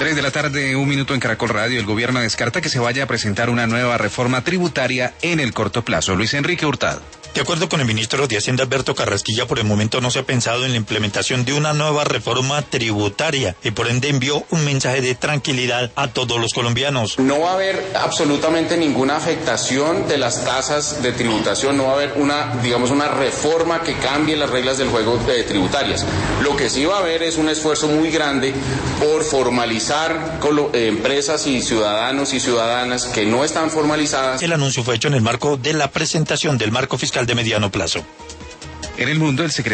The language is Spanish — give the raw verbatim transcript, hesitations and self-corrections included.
tres de la tarde, un minuto en Caracol Radio. El gobierno descarta que se vaya a presentar una nueva reforma tributaria en el corto plazo. Luis Enrique Hurtado. De acuerdo con el ministro de Hacienda, Alberto Carrasquilla, por el momento no se ha pensado en la implementación de una nueva reforma tributaria y por ende envió un mensaje de tranquilidad a todos los colombianos. No va a haber absolutamente ninguna afectación de las tasas de tributación, no va a haber una, digamos, una reforma que cambie las reglas del juego eh, tributarias. Lo que sí va a haber es un esfuerzo muy grande por formalizar eh, empresas y ciudadanos y ciudadanas que no están formalizadas. El anuncio fue hecho en el marco de la presentación del marco fiscal de mediano plazo. En el mundo, el secretario